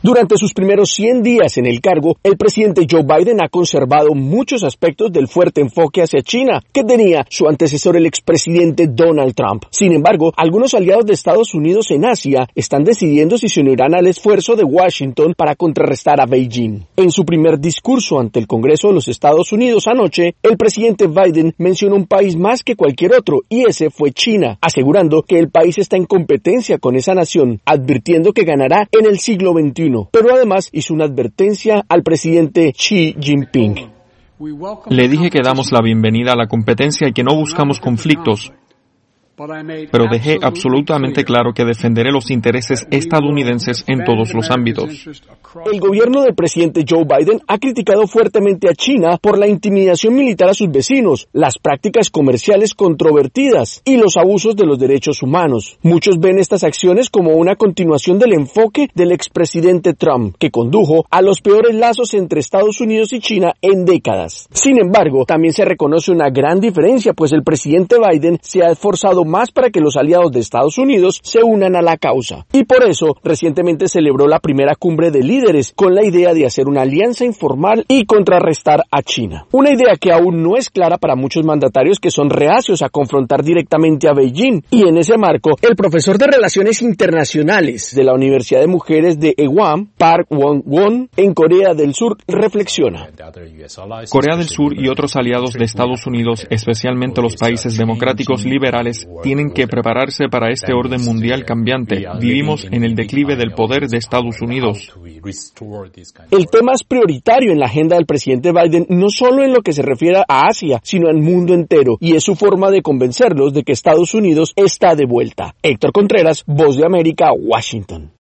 Durante sus primeros 100 días en el cargo, el presidente Joe Biden ha conservado muchos aspectos del fuerte enfoque hacia China que tenía su antecesor, el expresidente Donald Trump. Sin embargo, algunos aliados de Estados Unidos en Asia están decidiendo si se unirán al esfuerzo de Washington para contrarrestar a Beijing. En su primer discurso ante el Congreso de los Estados Unidos anoche, el presidente Biden mencionó un país más que cualquier otro, y ese fue China, asegurando que el país está en competencia con esa nación, advirtiendo que ganará en el siglo XXI. Pero además hizo una advertencia al presidente Xi Jinping. Le dije que damos la bienvenida a la competencia y que no buscamos conflictos, pero dejé absolutamente claro que defenderé los intereses estadounidenses en todos los ámbitos. El gobierno del presidente Joe Biden ha criticado fuertemente a China por la intimidación militar a sus vecinos, las prácticas comerciales controvertidas y los abusos de los derechos humanos. Muchos ven estas acciones como una continuación del enfoque del expresidente Trump, que condujo a los peores lazos entre Estados Unidos y China en décadas. Sin embargo, también se reconoce una gran diferencia, pues el presidente Biden se ha esforzado más para que los aliados de Estados Unidos se unan a la causa. Y por eso, recientemente celebró la primera cumbre de líderes con la idea de hacer una alianza informal y contrarrestar a China. Una idea que aún no es clara para muchos mandatarios que son reacios a confrontar directamente a Beijing. Y en ese marco, el profesor de Relaciones Internacionales de la Universidad de Mujeres de Ewha, Park Won-won, en Corea del Sur, reflexiona. Corea del Sur y otros aliados de Estados Unidos, especialmente los países democráticos liberales, tienen que prepararse para este orden mundial cambiante. Vivimos en el declive del poder de Estados Unidos. El tema es prioritario en la agenda del presidente Biden, no solo en lo que se refiere a Asia, sino al mundo entero, y es su forma de convencerlos de que Estados Unidos está de vuelta. Héctor Contreras, Voz de América, Washington.